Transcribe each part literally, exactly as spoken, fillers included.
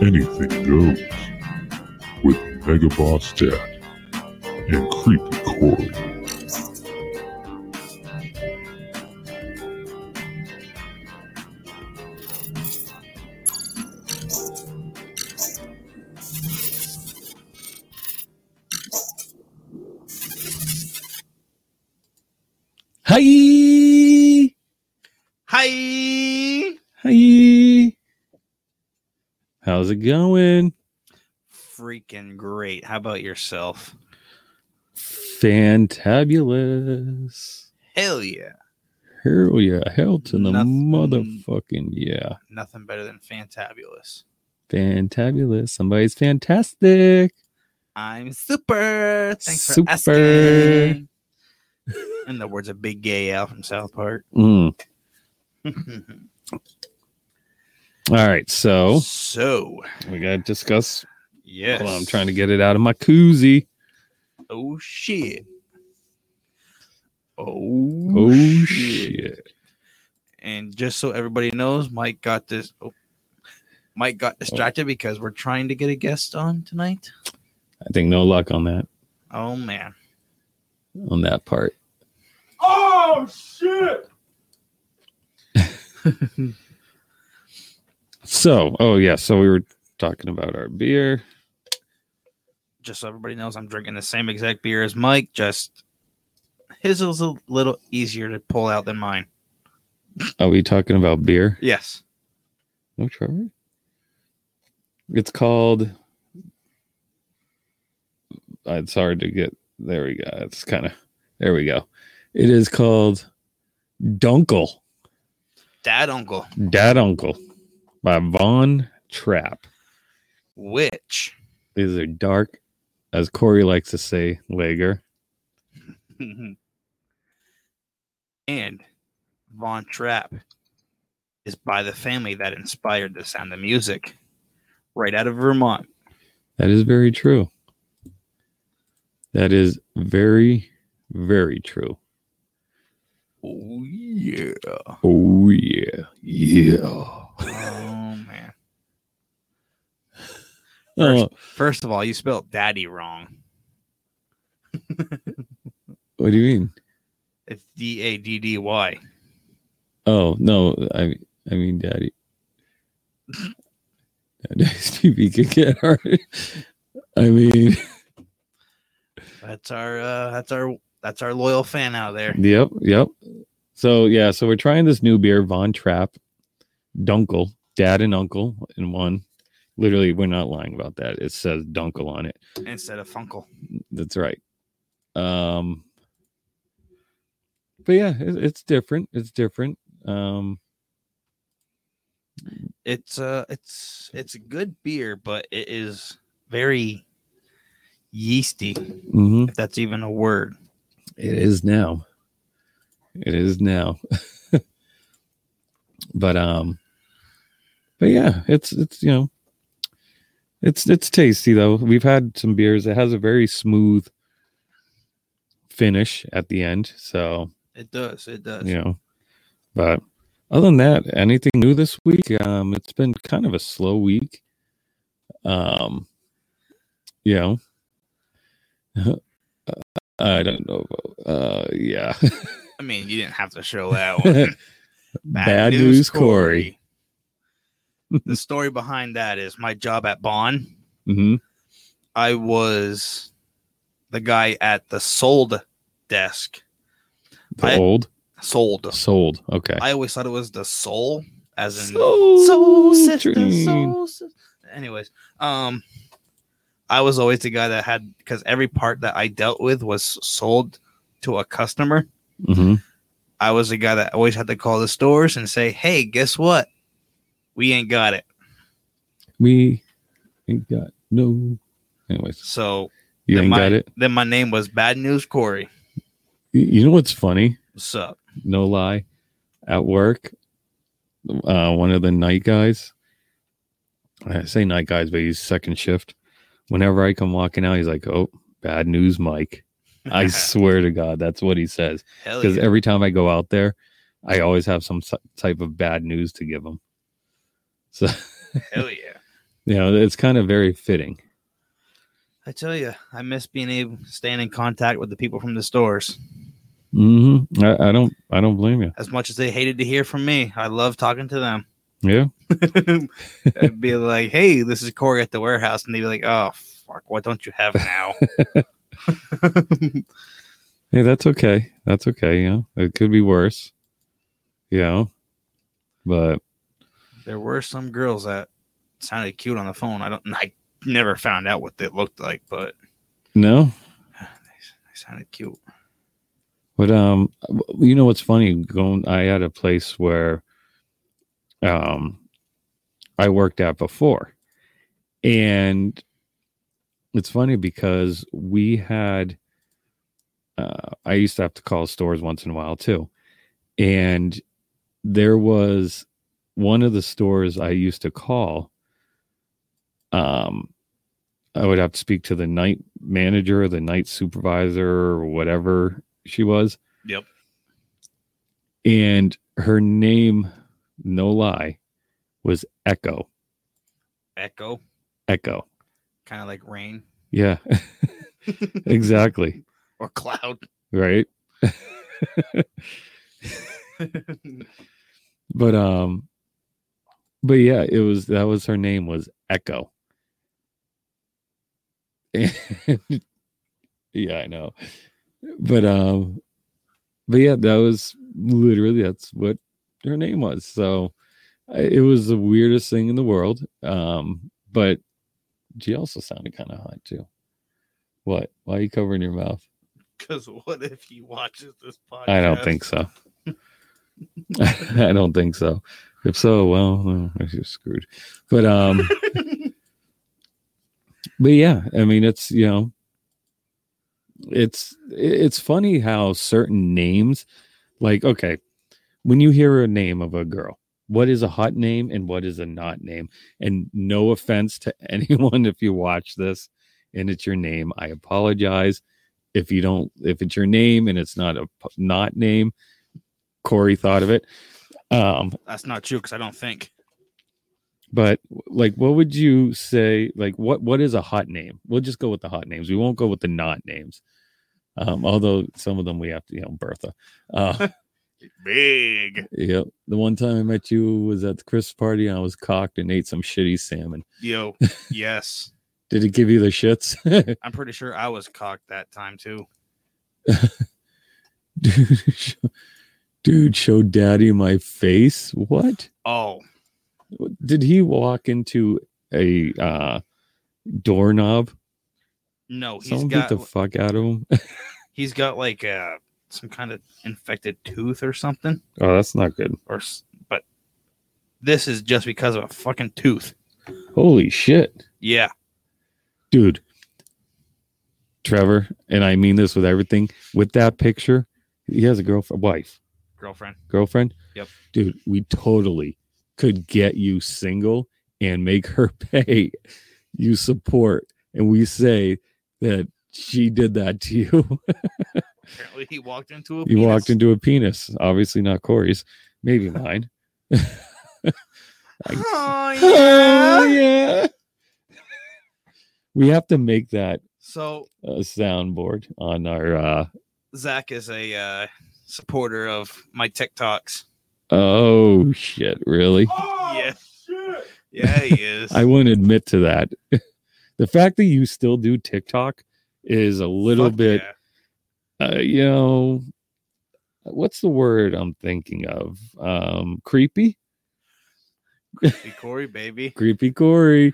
anything goes with Mega Boss Dad and Creepy Corey. Hi! Hi! Hi! How's it going? Freaking great. How about yourself? Fantabulous. Hell yeah. Hell yeah. Hell to the Nothing- motherfucking yeah. Nothing better than fantabulous. Fantabulous. Somebody's fantastic. I'm super. Thanks Super. for asking. In the words of Big Gay Al from South Park. Mm. All right. So so, we got to discuss. yes. Hold on, I'm trying to get it out of my koozie. Oh, shit. Oh, Oh, shit. shit. And just so everybody knows, Mike got this. Oh, Mike got distracted because we're trying to get a guest on tonight. I think no luck on that. Oh, man. On that part. Oh, shit. So, oh, yeah. So we were talking about our beer. Just so everybody knows, I'm drinking the same exact beer as Mike. Just his is a little easier to pull out than mine. Are we talking about beer? Yes. No, Trevor? It's called. It's hard to get. There we go. It's kind of. There we go. It is called Dunkel. Dad Uncle. Dad Uncle by Von Trapp. Which These are dark, as Corey likes to say, lager. and Von Trapp is by the family that inspired the Sound of Music, right out of Vermont. That is very true. That is very, very true. Oh yeah. Oh yeah, yeah. Oh man. Oh, First, first of all, you spelled daddy wrong. what do you mean? It's D A D D Y. Oh no, I I mean daddy. Stevie can get hard. I mean, That's our uh, that's our that's our loyal fan out there. yep, yep. So yeah, so we're trying this new beer, Von Trapp, Dunkel, Dad and Uncle in one. Literally, we're not lying about that. It says Dunkel on it. Instead of Funkel. That's right. Um, but yeah, it, it's different. It's different. Um, It's uh it's it's a good beer, but it is very yeasty, mhm. if that's even a word. It is now. It is now. but um, but yeah, it's it's you know, it's it's tasty though. We've had some beers. It has a very smooth finish at the end, so It does, it does. you know. But other than that, anything new this week? Um, it's been kind of a slow week. Um, you know, I don't know. Uh, yeah. I mean, you didn't have to show that one. Bad, news, Corey. The story behind that is my job at Bond. Mm-hmm. I was the guy at the sold desk. The I- old Sold. sold. Okay. I always thought it was the soul, as in Soul soul sister, train. soul sister. Anyways, um, I was always the guy that had, because every part that I dealt with was sold to a customer. Mm-hmm. I was the guy that always had to call the stores and say, "Hey, guess what? We ain't got it." We ain't got no. Anyways, So you then ain't my, got it. Then my name was Bad News Corey. You- You know what's funny? What's up? No lie. At work, uh, one of the night guys. I say night guys, but he's second shift. Whenever I come walking out, he's like, "Oh, bad news, Mike." I swear to God, that's what he says. Hell Because yeah. every time I go out there, I always have some s- type of bad news to give him. So, Hell yeah. You know, it's kind of very fitting. I tell you, I miss being able staying in contact with the people from the stores. Mm-hmm. I, I don't. I don't blame you. As much as they hated to hear from me, I love talking to them. Yeah. I'd be like, "Hey, this is Corey at the warehouse," and they'd be like, "Oh, fuck, what don't you have now?" Hey, that's okay. That's okay. You know, it could be worse. You know, but there were some girls that sounded cute on the phone. I don't. I never found out what it looked like, but no, they, they sounded cute. But um, you know what's funny? Going, I had a place where um, I worked at before, and it's funny because we had. Uh, I used to have to call stores once in a while too, and there was one of the stores I used to call. Um, I would have to speak to the night manager, the night supervisor, or whatever she was. Yep. And her name, no lie, was Echo. Echo. Echo. Kind of like rain. Yeah. Exactly. Or cloud. Right. But um but yeah, it was that was her name was Echo. And, yeah, I know. But um but yeah, that was literally that's what her name was. So I, it was the weirdest thing in the world. Um but she also sounded kind of hot too. What? Why are you covering your mouth? Because what if he watches this podcast? I don't think so. I don't think so. If so, well, well you're screwed. But um, but yeah, I mean, it's you know, it's it's funny how certain names, like okay, when you hear a name of a girl, what is a hot name and what is a not name? And no offense to anyone if you watch this and it's your name, I apologize. If you don't, if it's your name and it's not a not name, Corey thought of it. Um, That's not true because I don't think. But like, what would you say? Like, what what is a hot name? We'll just go with the hot names. We won't go with the not names. Um, although some of them we have to, you know, Bertha. Uh, Big. Yeah. The one time I met you was at the Christmas party and I was cocked and ate some shitty salmon. Yo, yes. Did it give you the shits? I'm pretty sure I was cocked that time too. Dude, show, dude, show daddy my face. What? Oh, did he walk into a uh, doorknob? No, he's Someone got get the fuck out of him. He's got like uh, some kind of infected tooth or something. Oh, that's not good. Or, but this is just because of a fucking tooth. Holy shit. Yeah. Dude, Trevor, and I mean this with everything, with that picture, he has a girlfriend, wife, girlfriend, girlfriend. Yep. Dude, we totally could get you single and make her pay you support. And we say that she did that to you. Apparently he walked into a You penis. walked into a penis. Obviously not Corey's. Maybe mine. I, oh, yeah. Oh, yeah. We have to make that so a soundboard on our uh Zach is a uh, supporter of my TikToks. Oh shit, really? Oh, yeah. Shit. Yeah, he is. I wouldn't admit to that. The fact that you still do TikTok is a little Fuck bit yeah. uh, you know, what's the word I'm thinking of? Um creepy? Creepy Corey, baby. Creepy Corey.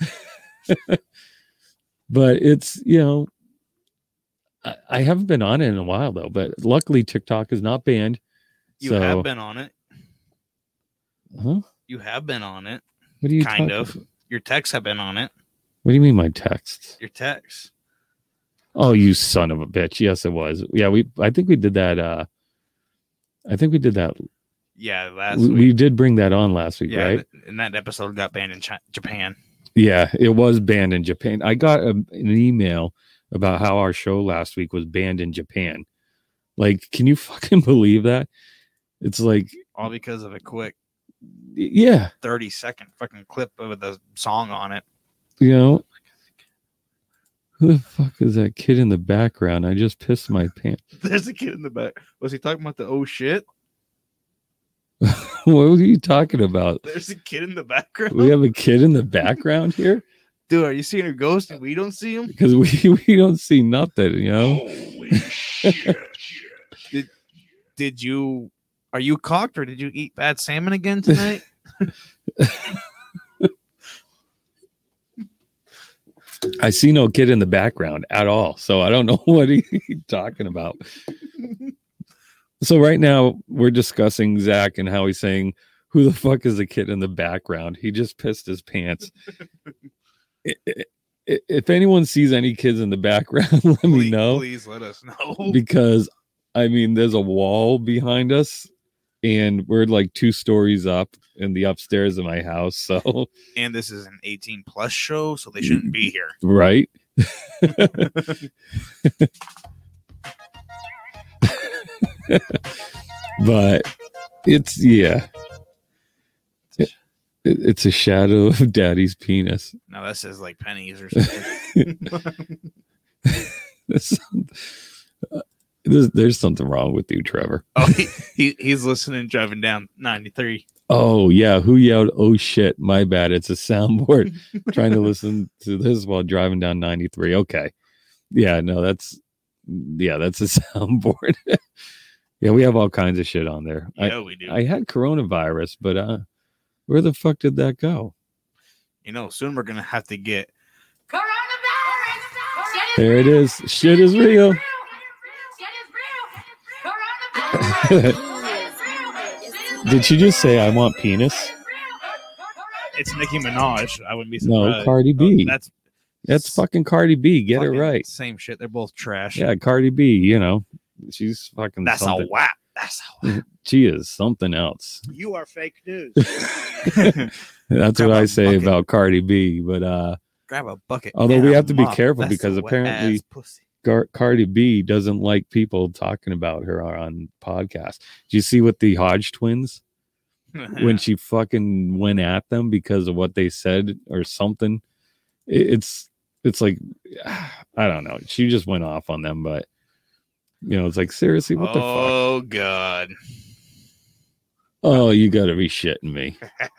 But it's, you know, I, I haven't been on it in a while though, but luckily TikTok is not banned. You so, have been on it. Huh? You have been on it. What do you kind talking of? about? Your texts have been on it. What do you mean my texts? Your texts. Oh, you son of a bitch. Yes, it was. Yeah, we I think we did that uh I think we did that. Yeah, last we, week. we did bring that on last week, yeah, right? And that episode got banned in Ch- Japan. Yeah, it was banned in Japan. I got a, an email about how our show last week was banned in Japan. Like, can you fucking believe that? It's like all because of a quick Yeah. thirty second fucking clip of the song on it. You know, who the fuck is that kid in the background? I just pissed my pants. There's a kid in the back. Was he talking about the oh shit? What were you talking about? There's a kid in the background. We have a kid in the background here? Dude, are you seeing a ghost and we don't see him? Because we, we don't see nothing, you know? Holy shit. Did did you are you cocked or did you eat bad salmon again tonight? I see no kid in the background at all. So I don't know what he's talking about. So right now we're discussing Zach and how he's saying, who the fuck is the kid in the background? He just pissed his pants. If anyone sees any kids in the background, let please, me know. Please let us know. Because, I mean, there's a wall behind us and we're like two stories up in the upstairs of my house. So, and this is an eighteen plus show, so they shouldn't be here. Right. But it's, yeah. It, it's a shadow of daddy's penis. No, that says like pennies or something. there's, there's, there's something wrong with you, Trevor. Oh, he, he he's listening driving down ninety-three. Oh, yeah. Who yelled, oh, shit, my bad. It's a soundboard trying to listen to this while driving down ninety-three. Okay. Yeah, no, that's, yeah, that's a soundboard. Yeah, we have all kinds of shit on there. Yeah, I, we do. I had coronavirus, but uh, where the fuck did that go? You know, soon we're going to have to get Coronavirus. There it is. Shit is real. Did she just say, I want penis? it's Nicki Minaj. I wouldn't be No, surprised. Cardi B. Oh, that's That's fucking Cardi B. Get it fucking right. Same shit. They're both trash. Yeah, Cardi B, you know, she's fucking That's something. a whap. That's a whap. She is something else. You are fake news. That's Grab what I a say bucket. about Cardi B. But uh, Grab a bucket. Although and we a have to be mop. careful That's because a wet apparently- ass pussy. Gar- Cardi B doesn't like people talking about her on podcasts. Do you see what the Hodge twins, when she fucking went at them because of what they said or something? It- It's it's like, I don't know. She just went off on them, but you know, it's like, seriously, what the fuck? Oh God. Oh, you gotta be shitting me.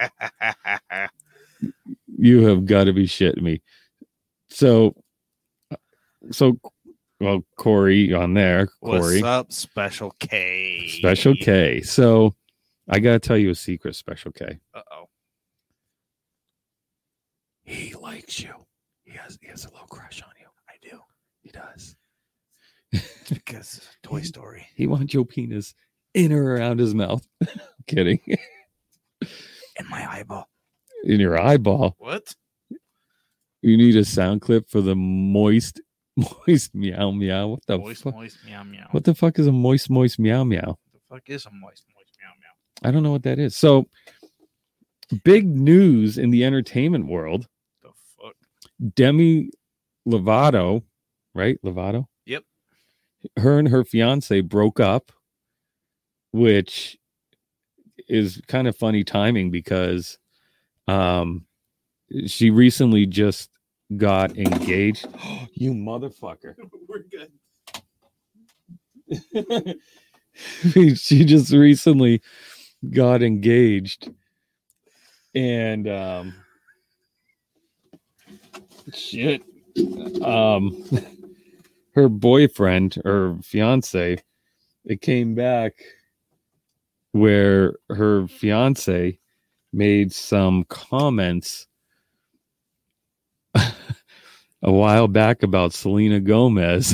You have got to be shitting me. So, so, well, Corey on there, Corey, What's up, Special K? Special K. So, I gotta tell you a secret, Special K. Uh oh. He likes you. He has he has a little crush on you. I do. He does. It's because of Toy Story. He wants your penis in or around his mouth. Kidding. In my eyeball. In your eyeball. What? You need a sound clip for the moist, moist meow meow. What the Moist, fuck? moist, meow, meow. What the fuck is a moist, moist meow meow? the fuck is a moist, moist, meow, meow? I don't know what that is. So, big news in the entertainment world. The fuck? Demi Lovato, right? Lovato? Yep. Her and her fiance broke up, which is kind of funny timing because um, she recently just got engaged. You motherfucker. We're good. She just recently got engaged and um shit um her boyfriend or fiance, it came back where her fiance made some comments a while back about Selena Gomez,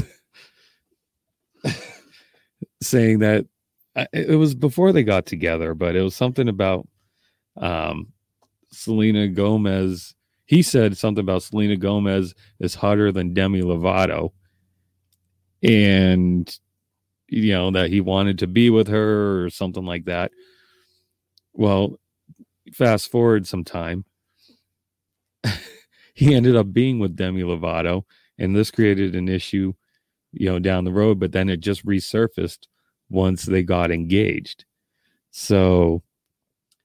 saying that it was before they got together, but it was something about um, Selena Gomez. He said something about Selena Gomez is hotter than Demi Lovato, and you know that he wanted to be with her or something like that. Well, fast forward some time, he ended up being with Demi Lovato, and this created an issue, you know, down the road. But then it just resurfaced once they got engaged. So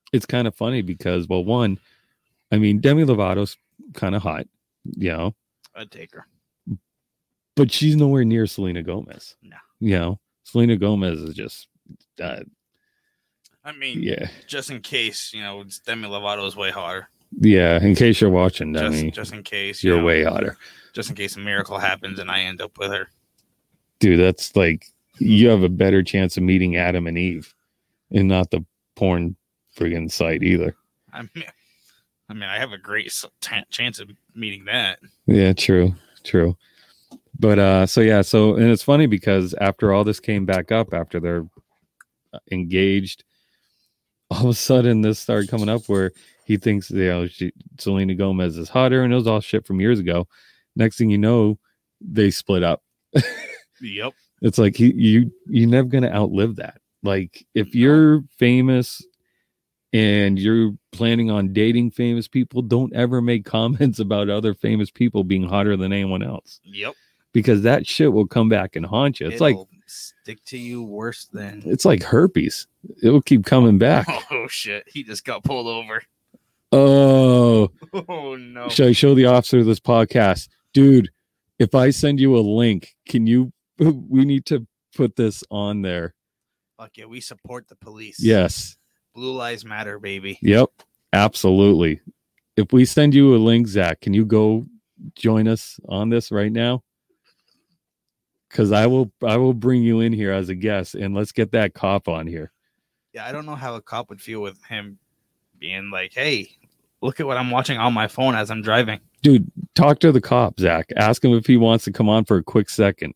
it's kind of funny because, well, one, I mean, Demi Lovato's kind of hot, you know, I'd take her. but she's nowhere near Selena Gomez. No. You know, Selena Gomez is just, uh, I mean, yeah, just in case, you know, Demi Lovato is way hotter. yeah. In case you're watching, Just, Demi, just in case. you you're know, way hotter. Just in case a miracle happens and I end up with her. Dude, that's like, you have a better chance of meeting Adam and Eve and not the porn friggin' site either. I mean, I mean, I have a great s- t- chance of meeting that. Yeah, true, true. But uh, so yeah, so and it's funny because after all this came back up, after they're engaged, all of a sudden this started coming up where he thinks, you know, she, Selena Gomez is hotter, and it was all shit from years ago. Next thing you know, they split up. Yep. It's like he, you you're never gonna outlive that. Like if you're famous and you're planning on dating famous people, don't ever make comments about other famous people being hotter than anyone else. Yep. Because that shit will come back and haunt you. It's It'll like stick to you worse than. it's like herpes. It will keep coming back. Oh shit! He just got pulled over. Oh, Oh no! should I show the officer this podcast, dude? If I send you a link, can you? We need to put this on there. Fuck yeah! We support the police. Yes. Blue Lives Matter, baby. Yep. Absolutely. If we send you a link, Zach, can you go join us on this right now? Because I will, I will bring you in here as a guest, and let's get that cop on here. Yeah, I don't know how a cop would feel with him being like, "Hey, look at what I'm watching on my phone as I'm driving." Dude, talk to the cop, Zach. Ask him if he wants to come on for a quick second.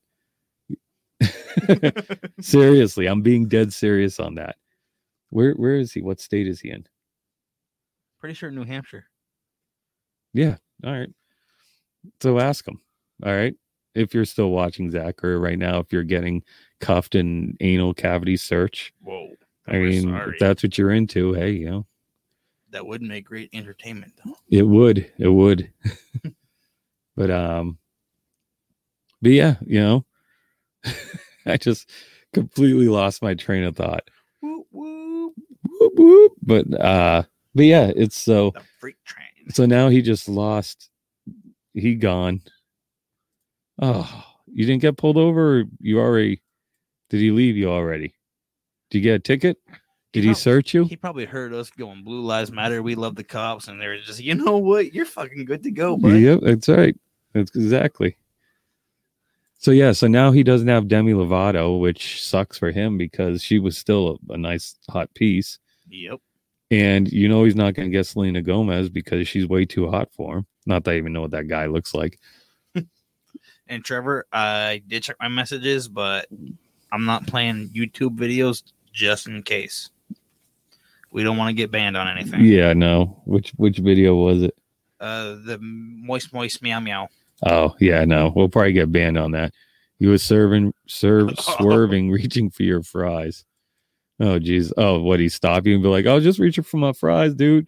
Seriously, I'm being dead serious on that. Where, where is he? What state is he in? Pretty sure New Hampshire. Yeah. All right. So ask him. All right. If you're still watching, Zach, or right now, if you're getting cuffed in anal cavity search. Whoa. I mean, sorry. if that's what you're into, hey, you know. That would make great entertainment, though. It would. It would. but, um, but yeah, you know, I just completely lost my train of thought. Whoop, whoop. Whoop, whoop. But, uh, but yeah, it's so, The freak train. so now he just lost, he gone. Oh, you didn't get pulled over? Or you already, did he leave you already? Did you get a ticket? Did he, prob- search you? He probably heard us going Blue Lives Matter. We love the cops. And they're just, you know what? You're fucking good to go, bud. Yep, that's right. That's exactly. So yeah, so now he doesn't have Demi Lovato, which sucks for him because she was still a, a nice hot piece. Yep. And you know he's not going to get Selena Gomez because she's way too hot for him. Not that I even know what that guy looks like. And Trevor, I did check my messages, but I'm not playing YouTube videos just in case. We don't want to get banned on anything. Yeah, no. Which which video was it? Uh, the moist, moist, meow, meow. Oh, yeah, no. We'll probably get banned on that. He was serving, serve, swerving, reaching for your fries. Oh, geez. Oh, what? He stopped you and be like, "Oh, just reaching for my fries, dude."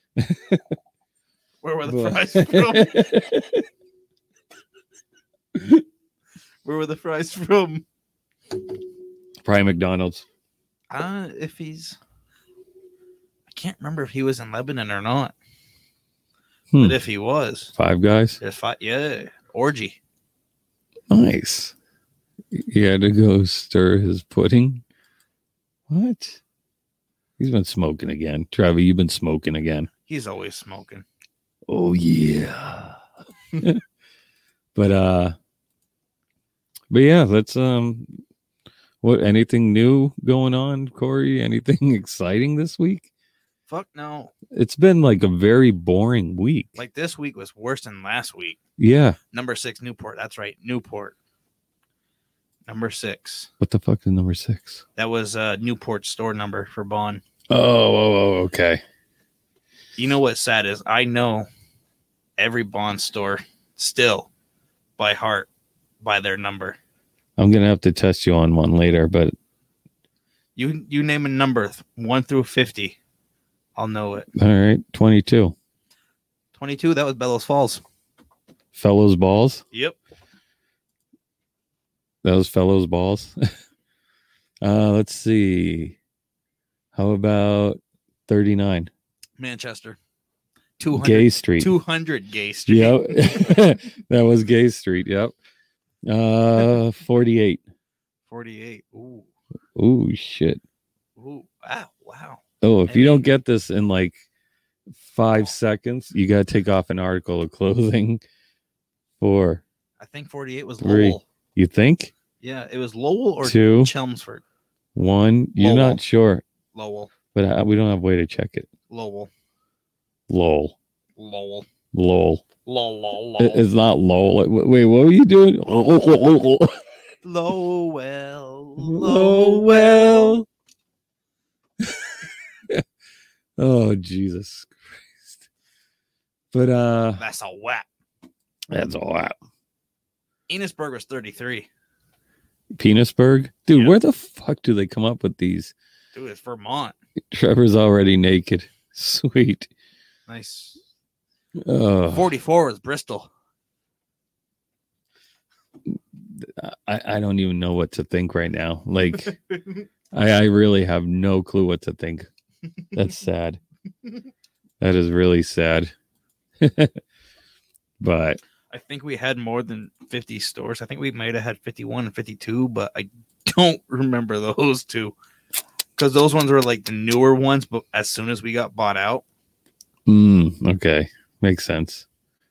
Where were the fries from? Where were the fries from? Probably McDonald's. Uh, if he's, I can't remember if he was in Lebanon or not. Hmm. But if he was, Five Guys. if I, yeah, orgy. Nice. He had to go stir his pudding. What? He's been smoking again. Trevor, you've been smoking again. He's always smoking. Oh yeah. but uh but yeah, let's um what anything new going on, Corey? Anything exciting this week? Fuck no. It's been like a very boring week. Like this week was worse than last week. Yeah. Number six, Newport. That's right, Newport. Number six. What the fuck is number six? That was uh Newport's store number for Bond. Oh, oh, oh, okay. You know what's sad is I know every Bond store still by heart by their number. I'm gonna have to test you on one later, but You you name a number one through fifty, I'll know it. all right, twenty-two. Twenty-two. That was Bellows Falls. Fellows balls. Yep. That was Fellows balls. uh, let's see. How about thirty-nine. Manchester. two hundred, Gay Street. two hundred Gay Street. Yep. That was Gay Street. Yep. Uh, forty-eight. forty-eight. Ooh. Ooh, shit. Ooh. Wow. Wow. Oh, if I you don't mean- get this in like five seconds, you got to take off an article of clothing. Four. I think forty-eight was Three. Lowell. You think? Yeah, it was Lowell or Two. Chelmsford. One. You're Lowell. not sure, Lowell. but uh, we don't have a way to check it. Lowell. Lol. Lowell. Lol. Lol. Lol. It- It's not lol. Wait, wait, what were you doing? Lowell. Lowell. Oh, Jesus Christ. But uh That's a whap. that's all right. Enosburg was thirty-tee. Penisburg? Dude, Yeah. where the fuck do they come up with these? Dude, it's Vermont. Trevor's already naked. Sweet. Nice. Oh, forty-four was Bristol. I, I don't even know what to think right now. Like, I, I really have no clue what to think. That's sad. That is really sad. But I think we had more than fifty stores. I think we might have had fifty-one and fifty-two, but I don't remember those two. Because those ones were like the newer ones, but as soon as we got bought out, mm, okay, makes sense.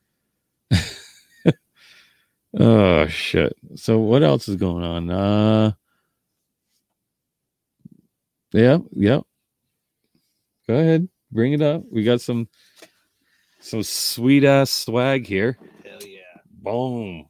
Oh shit. So what else is going on? Uh yeah, yeah. Go ahead, bring it up. We got some some sweet ass swag here. hell yeah. Boom.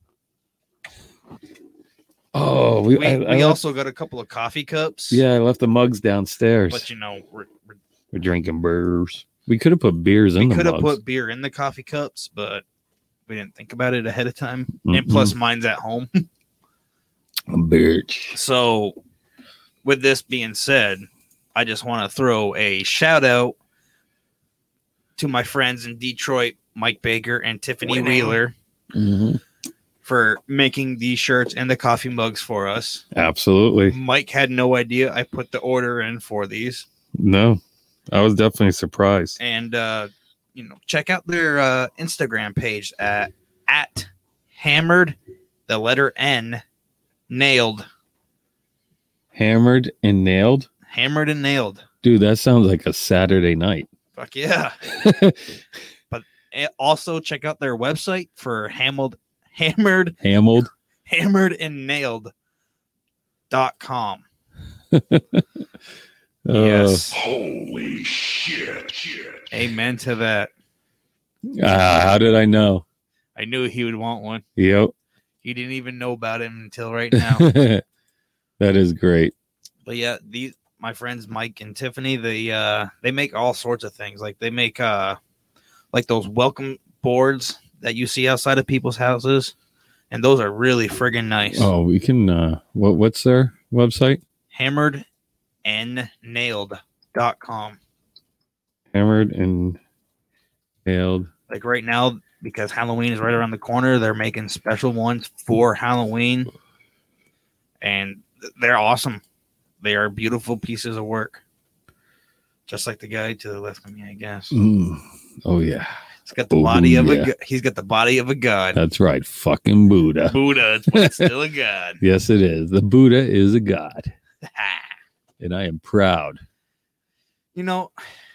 Oh, we, We, I, we I left, also got a couple of coffee cups. yeah, I left the mugs downstairs. But you know, we're, we're, We're drinking beers. We could have put beers in we the could have mugs. put beer in the coffee cups, but we didn't think about it ahead of time. Mm-mm. And plus, mine's at home. A bitch. So, with this being said, I just want to throw a shout out to my friends in Detroit, Mike Baker and Tiffany Winning. Wheeler, Mm-hmm. for making these shirts and the coffee mugs for us. Absolutely. Mike had no idea I put the order in for these. No, I was definitely surprised. And, uh, you know, check out their uh, Instagram page at, at hammered, the letter N, nailed. Hammered and nailed. Hammered and nailed. Dude, that sounds like a Saturday night. Fuck yeah. And also check out their website for hammered, hammered, Hammered. hammered and nailed dot com. Uh, Yes. Holy shit. shit. Amen to that. ah, how did I know? I knew he would want one. Yep. He didn't even know about him until right now. That is great. But yeah, these my friends Mike and Tiffany, they uh they make all sorts of things. Like they make uh like those welcome boards that you see outside of people's houses. And those are really friggin' nice. Oh, we can uh what what's their website? hammered and nailed dot com. Hammered and nailed. Like right now, because Halloween is right around the corner, they're making special ones for Halloween. And they're awesome. They are beautiful pieces of work. Just like the guy to the left of me, I guess. Mm. Oh yeah. He's got the Oh, body of yeah. a go- he's got the body of a god. That's right. Fucking Buddha. Buddha, but it's still a god. Yes, it is. The Buddha is a god. And I am proud. You know,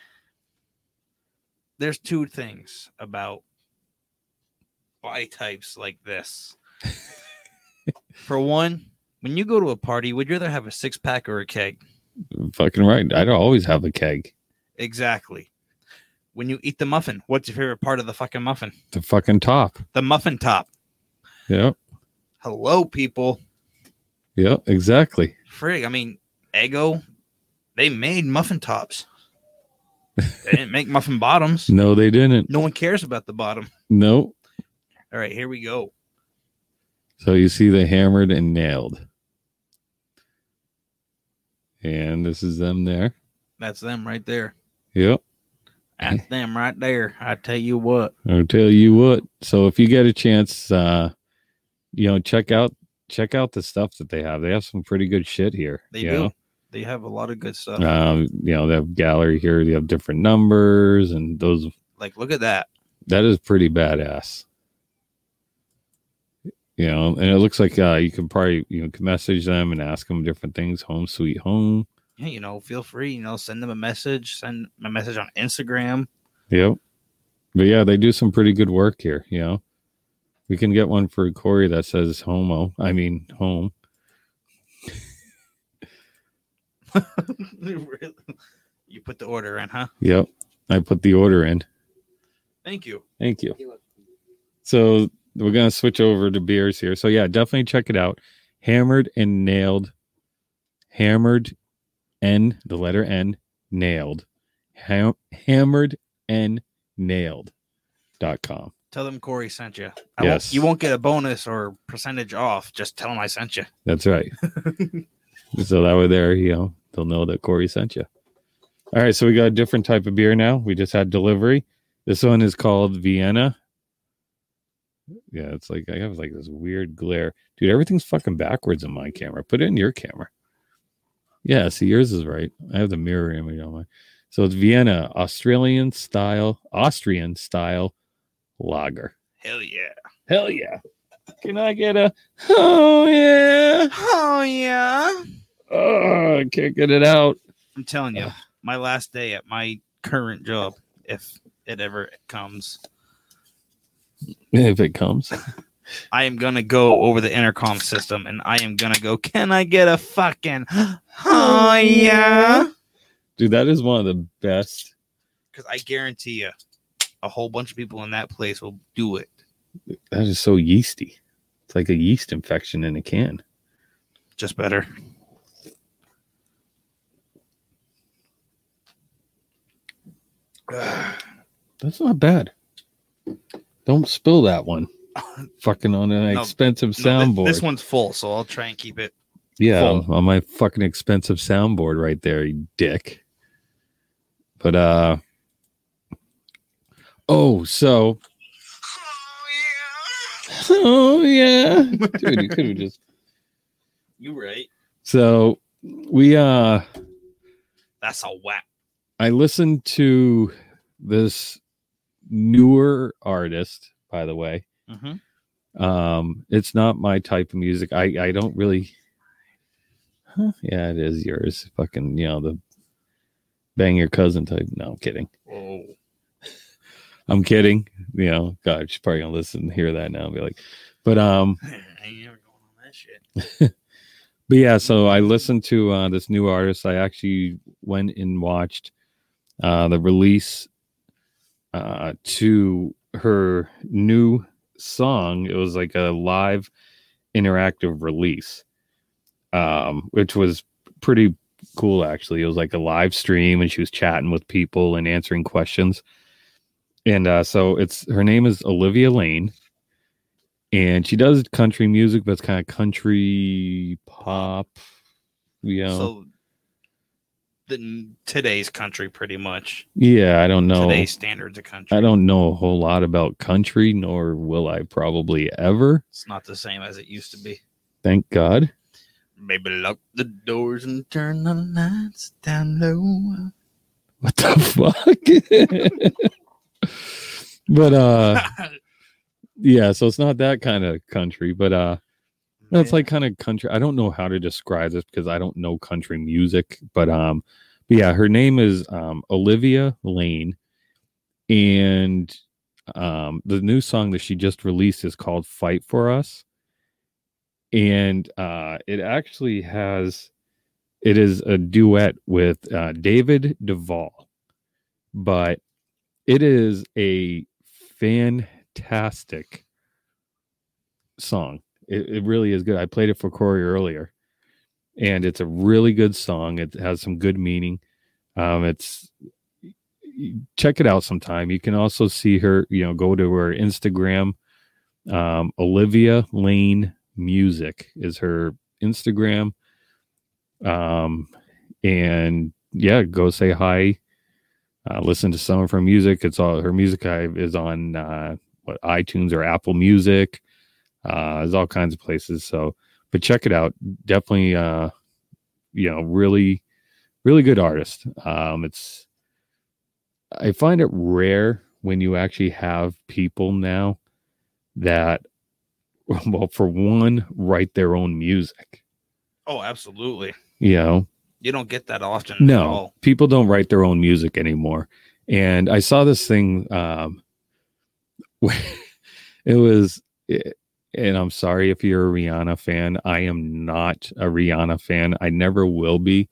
there's two things about body types like this. For one, when you go to a party, would you rather have a six pack or a keg? Fucking right. I don't always have a keg. Exactly. When you eat the muffin, what's your favorite part of the fucking muffin? The fucking top. The muffin top. Yep. Hello, people. Yep. Exactly. Frig, I mean, Eggo, they made muffin tops. They didn't make muffin bottoms. No, they didn't. No one cares about the bottom. No. All right, here we go. So you see the hammered and nailed. And this is them there. That's them right there. Yep. That's them right there. I tell you what. I'll tell you what. So if you get a chance, uh, you know, check out check out the stuff that they have. They have some pretty good shit here. They you do. know? They have a lot of good stuff. Um, you know, they have gallery here. They have different numbers and those. Like, look at that. That is pretty badass. You know, and it looks like uh, you can probably you know can message them and ask them different things. Home sweet home. Yeah, you know, feel free. You know, send them a message. Send a message on Instagram. Yep. But yeah, they do some pretty good work here. You know, we can get one for Corey that says homo. I mean, home. You put the order in, huh? Yep. I put the order in. Thank you. Thank you. So we're going to switch over to beers here. So yeah, definitely check it out. Hammered and Nailed. Hammered N, the letter N, Nailed. Ham- hammered and Nailed dot com. Tell them Corey sent you. I Yes. won't, you won't get a bonus or percentage off. Just tell them I sent you. That's right. So that way there, you know, they'll know that Corey sent you. All right, so we got a different type of beer now. We just had delivery. This one is called Vienna. Yeah, it's like I have like this weird glare. Dude, everything's fucking backwards in my camera. Put it in your camera. Yeah, see, yours is right. I have the mirror image on my. So it's Vienna, Australian style, Austrian style lager. Hell yeah. Hell yeah. Can I get a oh yeah? Oh, yeah. Oh, I can't get it out. I'm telling you, my last day at my current job, if it ever comes, If it comes. I am going to go over the intercom system and I am going to go, can I get a fucking oh, yeah? Dude, that is one of the best. Because I guarantee you, a whole bunch of people in that place will do it. That is so yeasty. It's like a yeast infection in a can. Just better. That's not bad. Don't spill that one. Fucking on an No, expensive No, thi- soundboard. this one's full, so I'll try and keep it. yeah, full. on my fucking expensive soundboard right there, you dick. But uh oh, so oh yeah. Dude, you could have just You right. so we uh That's a whack. I listened to this newer artist, by the way. Mm-hmm. Um, it's not my type of music. I, I don't really. Huh? Yeah, it is yours. Fucking, you know, the bang your cousin type. No, I'm kidding. Oh. I'm kidding. You know, God, she's probably gonna listen and hear that now and be like, but um, I ain't never going on that shit. but yeah. So I listened to uh, this new artist. I actually went and watched uh, the release uh, to her new song. It was like a live interactive release, um, which was pretty cool actually. It was like a live stream and she was chatting with people and answering questions. And uh, so it's her name is Olivia Lane, and she does country music, but it's kind of country pop, you know. So the today's country, pretty much. Yeah, I don't know. Today's standards of country. I don't know a whole lot about country, nor will I probably ever. It's not the same as it used to be. Thank God. Maybe lock the doors and turn the lights down low. What the fuck? But uh yeah, so it's not that kind of country, but uh no, it's like kind of country. I don't know how to describe this because I don't know country music, but um but yeah, her name is um Olivia Lane, and um the new song that she just released is called Fight for Us. And uh it actually has it is a duet with uh David Duvall, but it is a fantastic song. It, it really is good. I played it for Corey earlier, and it's a really good song. It has some good meaning. Um, it's check it out sometime. You can also see her. You know, go to her Instagram. Um, Olivia Lane Music is her Instagram. Um, and yeah, go say hi. Uh, listen to some of her music. It's all her music is on uh, what iTunes or Apple Music. Uh, there's all kinds of places. So, but check it out. Definitely, uh, you know, really really good artist. Um, it's I find it rare when you actually have people now that, well, for one, write their own music. Oh, absolutely. You know, You don't get that often at no, all. people don't write their own music anymore. And I saw this thing. Um, it was, and I'm sorry if you're a Rihanna fan. I am not a Rihanna fan. I never will be.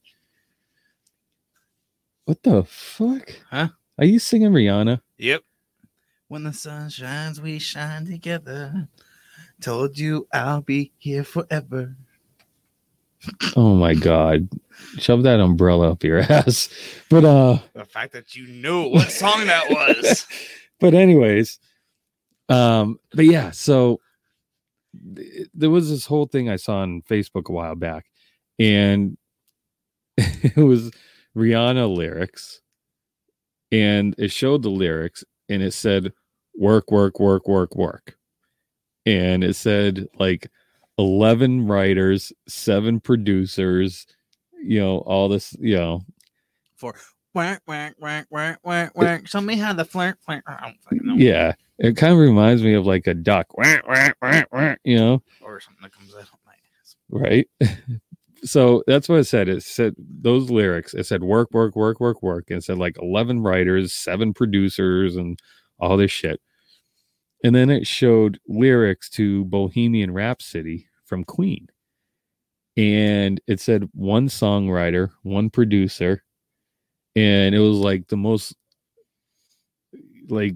What the fuck? Huh? Are you singing Rihanna? Yep. When the sun shines, we shine together. Told you I'll be here forever. Oh my God. Shove that umbrella up your ass. But uh the fact that you knew what song that was. But anyways, um, but yeah, so th- there was this whole thing I saw on Facebook a while back, and it was Rihanna lyrics, and it showed the lyrics, and it said work, work, work, work, work. And it said like eleven writers, seven producers, you know, all this, you know. For whack, whack, whack, whack, whack, whack. Show me how the flirt, flirt. I don't fucking know. Yeah. It kind of reminds me of like a duck, whack, whack, whack, whack, you know, or something that comes out of my ass. right? So that's what it said. It said those lyrics, it said work, work, work, work, work. And it said like eleven writers, seven producers, and all this shit. And then it showed lyrics to Bohemian Rhapsody from Queen. And it said one songwriter, one producer. And it was like the most, like,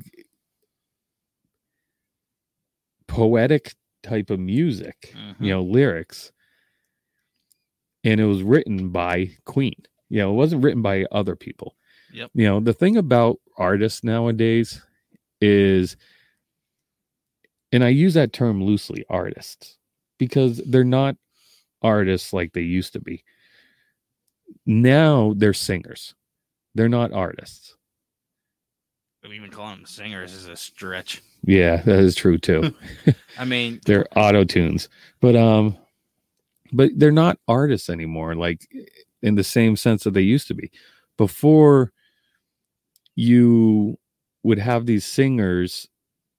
poetic type of music, Mm-hmm. you know, lyrics. And it was written by Queen. You know, it wasn't written by other people. Yep. You know, the thing about artists nowadays is, and I use that term loosely, artists, because they're not artists like they used to be. Now they're singers. They're not artists. But even calling them singers is a stretch. Yeah, that is true too. I mean, They're auto tunes, but um, but they're not artists anymore. Like in the same sense that they used to be. Before, you would have these singers,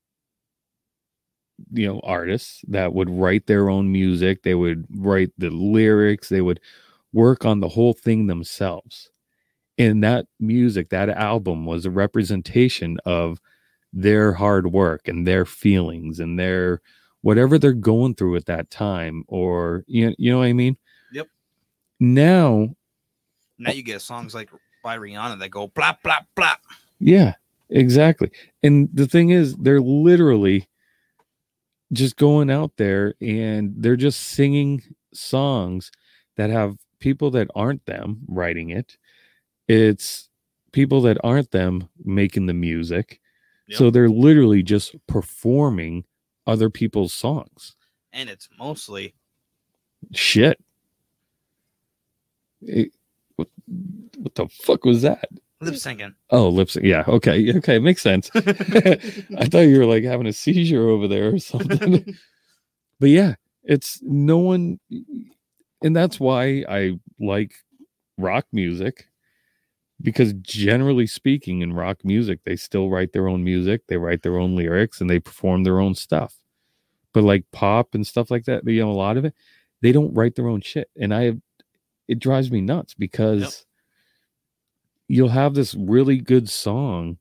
you know, artists that would write their own music. They would write the lyrics. They would work on the whole thing themselves. And that music, that album was a representation of their hard work and their feelings and their whatever they're going through at that time, or you know, you know what I mean? Yep. Now, now you get songs like by Rihanna that go blah blah blah. yeah, exactly. And the thing is, they're literally just going out there and they're just singing songs that have people that aren't them writing it. It's people that aren't them making the music. Yep. So they're literally just performing other people's songs. And it's mostly shit. It, what, what the fuck was that? Lip syncing. Oh, lip sync. Yeah. Okay. Okay. Makes sense. I thought you were like having a seizure over there or something. But yeah, it's no one. And that's why I like rock music. Because generally speaking, in rock music, they still write their own music, they write their own lyrics, and they perform their own stuff. But like pop and stuff like that, you know, a lot of it, they don't write their own shit. And I, it drives me nuts because yep. you'll have this really good song,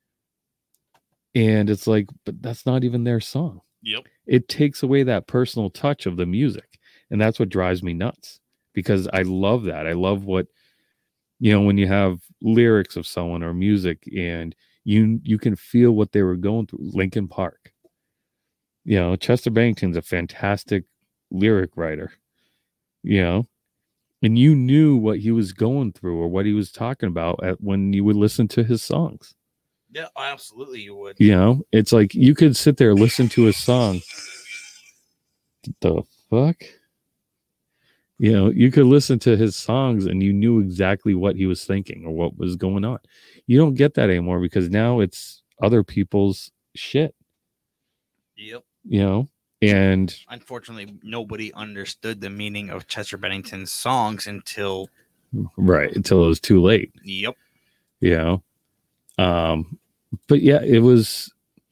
and it's like, but that's not even their song. Yep. It takes away that personal touch of the music, and that's what drives me nuts. Because I love that. I love what. You know, when you have lyrics of someone or music and you you can feel what they were going through. Linkin Park. You know, Chester Bennington's a fantastic lyric writer. You know, and you knew what he was going through or what he was talking about at, when you would listen to his songs. Yeah, absolutely you would. You know, it's like you could sit there and listen to a song. The fuck? You know, you could listen to his songs and you knew exactly what he was thinking or what was going on. You don't get that anymore because now it's other people's shit. Yep. You know, and unfortunately, nobody understood the meaning of Chester Bennington's songs until right, until it was too late. Yep. You know, um, but yeah, it was,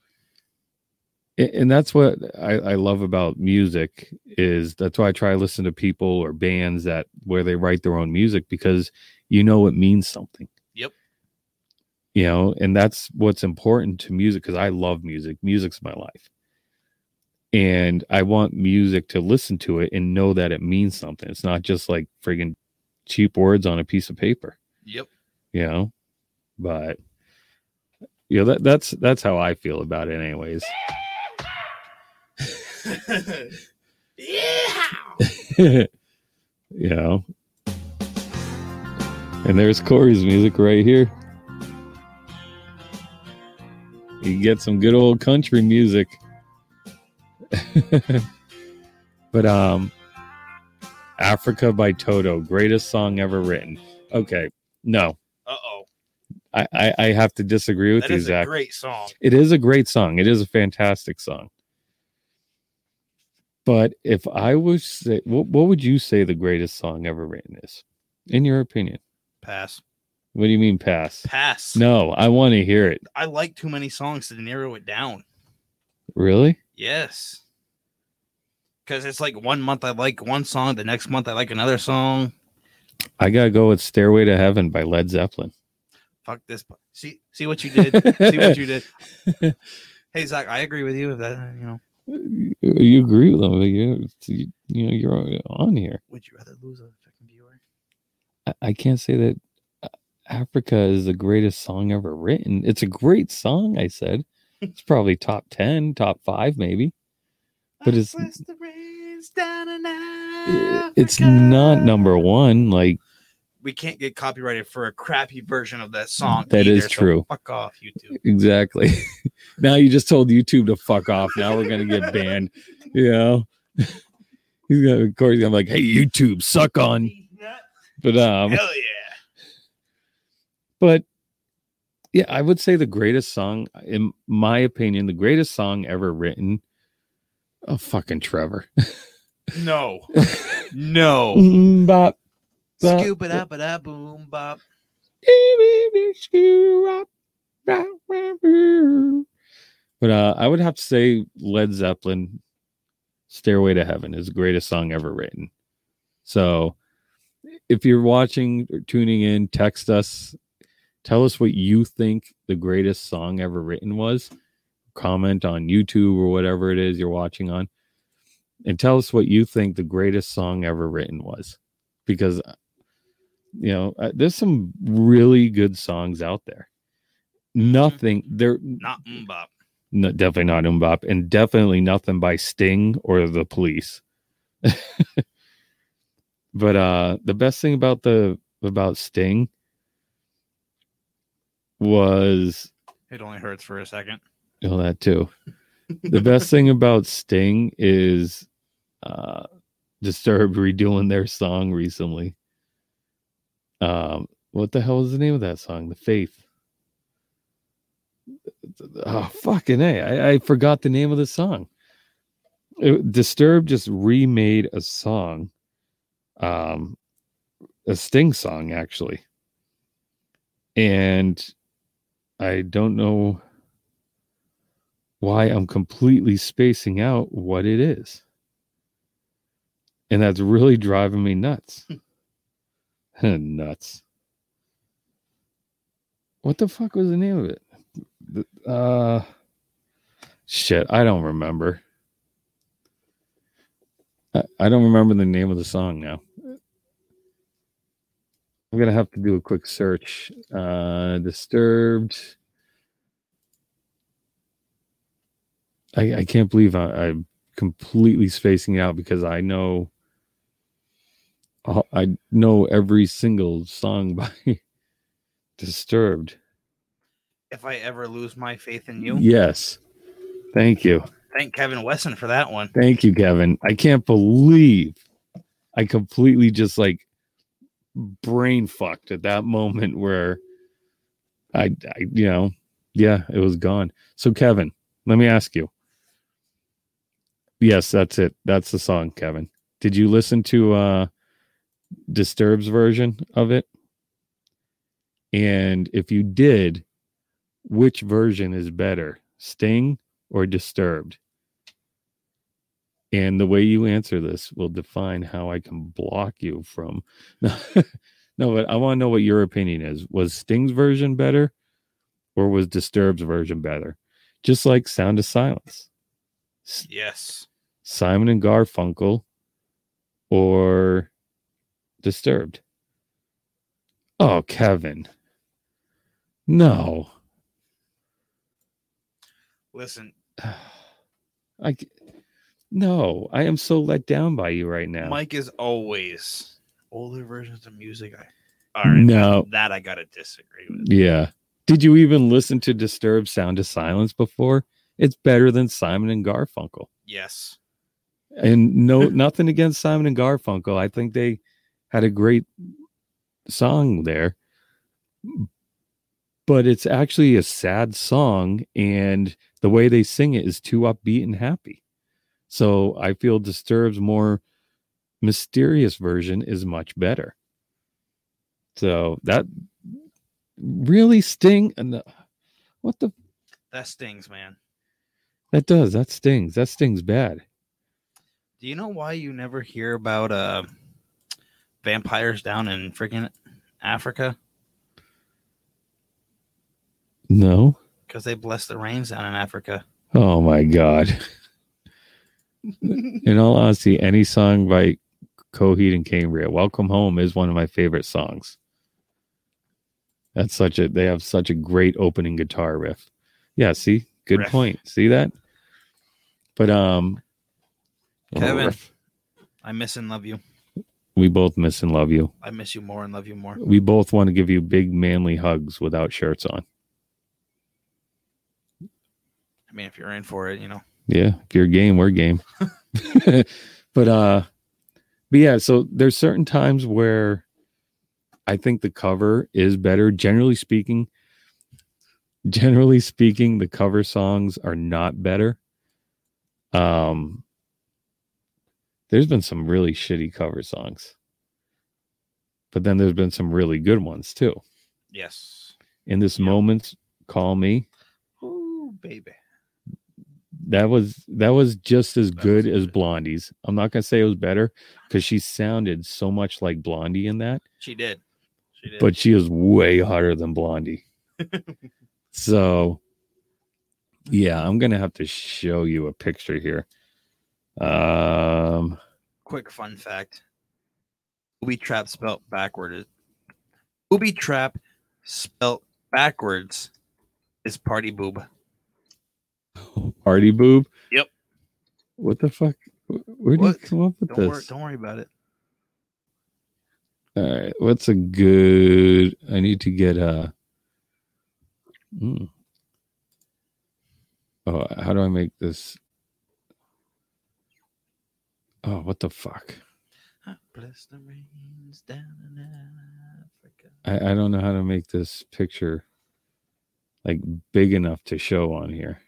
and that's what I, I love about music is that's why I try to listen to people or bands that where they write their own music because you know it means something. Yep. You know, and that's what's important to music because I love music. Music's my life. And I want music to listen to it and know that it means something. It's not just like friggin' cheap words on a piece of paper. Yep. You know, but you know, that that's that's how I feel about it anyways. Yeah. You know. And there's Corey's music right here. You can get some good old country music. But um Africa by Toto, greatest song ever written. Okay, no. Uh-oh. I, I, I have to disagree with That you, is Zach. a great song. It is a great song. It is a fantastic song. But if I was say, what, what would you say the greatest song ever written is, in your opinion? Pass. What do you mean pass? Pass. No, I want to hear it. I like too many songs to narrow it down. Really? Yes. Because it's like one month I like one song, the next month I like another song. I gotta go with "Stairway to Heaven" by Led Zeppelin. Fuck this. See, see what you did. See what you did. Hey Zach, I agree with you. If that, you know, you agree with them, but you, you, you know, you're on here. Would you rather lose a fucking viewer? I, I can't say that Africa is the greatest song ever written. It's a great song. I said it's probably top ten, top five, maybe. But it's it's not number one. Like we can't get copyrighted for a crappy version of that song. That either, is so true. Fuck off, YouTube. Exactly. Now you just told YouTube to fuck off. Now we're gonna get banned. You know, he's gonna, of course, I'm like, hey, YouTube, suck on. But um, hell yeah. But yeah, I would say the greatest song, in my opinion, the greatest song ever written. Oh, fucking Trevor. No. No. Mm, bop, bop, Scoop it up, it up, boom, bop. But uh, I would have to say Led Zeppelin, Stairway to Heaven is the greatest song ever written. So if you're watching or tuning in, text us. Tell us what you think the greatest song ever written was. Comment on YouTube or whatever it is you're watching on. And tell us what you think the greatest song ever written was. Because, you know, there's some really good songs out there. Nothing, they're not MMMBop. No, definitely not MMMBop. And definitely nothing by Sting or The Police. But uh, the best thing about the about Sting was it only hurts for a second. You know that too. The best thing about Sting is uh, Disturbed redoing their song recently. Um, what the hell is the name of that song? The Faith. Oh, fucking A. I, I forgot the name of the song. It, Disturbed just remade a song. Um, a Sting song, actually. And I don't know why I'm completely spacing out what it is. And that's really driving me nuts. Nuts. What the fuck was the name of it? Uh, shit, I don't remember. I, I don't remember the name of the song now. I'm going to have to do a quick search. Uh, Disturbed. I, I can't believe I, I'm completely spacing out because I know I know every single song by Disturbed. If I ever lose my faith in you. Yes. Thank you. Thank Kevin Wesson for that one. Thank you, Kevin. I can't believe I completely just like brain fucked at that moment where I, I you know, yeah, it was gone. So Kevin, let me ask you. Yes, that's it. That's the song, Kevin. Did you listen to uh, Disturbed's version of it? And if you did, which version is better, Sting or Disturbed? And the way you answer this will define how I can block you from. No, no, but I want to know what your opinion is. Was Sting's version better or was Disturbed's version better? Just like Sound of Silence. Yes. Simon and Garfunkel or Disturbed? Oh, Kevin. No. Listen. I no, I am so let down by you right now. Mike is always older versions of music. I all right, no, that, that I gotta disagree with. Yeah. Did you even listen to Disturbed Sound of Silence before? It's better than Simon and Garfunkel. Yes. And no, nothing against Simon and Garfunkel. I think they had a great song there. But it's actually a sad song, and the way they sing it is too upbeat and happy. So I feel Disturbed's more mysterious version is much better. So that really sting. What the? That stings, man. That does. That stings. That stings bad. Do you know why you never hear about uh, vampires down in freaking Africa? No. Because they bless the rains down in Africa. Oh, my God. In all honesty, any song by Coheed and Cambria, Welcome Home, is one of my favorite songs. That's such a, they have such a great opening guitar riff. Yeah, see? Good riff. point. See that? But, um, Kevin, I miss and love you. We both miss and love you. I miss you more and love you more. We both want to give you big, manly hugs without shirts on. I mean, if you're in for it, you know. Yeah, if you're game, we're game. but uh but yeah, so there's certain times where I think the cover is better. Generally speaking, generally speaking, the cover songs are not better. Um there's been some really shitty cover songs. But then there's been some really good ones too. Yes. In This Yep. Moment, Call Me. Ooh, baby. That was that was just as That good was as good. Blondie's. I'm not gonna say it was better because she sounded so much like Blondie in that, She did. She did. but she is way hotter than Blondie. So, yeah, I'm gonna have to show you a picture here. Um, Quick fun fact. Booby trap spelt backward is booby trap spelt backwards is party boob. Party Boob. Yep. What the fuck? Where do What? you come up with Don't this? worry, don't worry about it. All right, what's a good? I need to get a. Hmm. Oh, how do I make this? Oh, what the fuck? Bless the rains down in Africa. I, I don't know how to make this picture like big enough to show on here.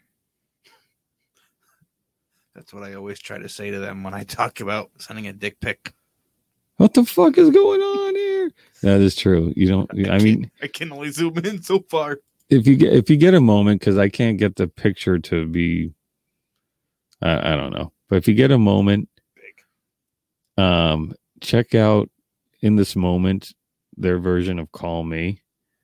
That's what I always try to say to them when I talk about sending a dick pic. What the fuck is going on here? That is true. You don't. I mean, I can only zoom in so far. if you get if you get a moment, because I can't get the picture to be. I, I don't know, but if you get a moment, Big. um, check out In This Moment their version of Call Me.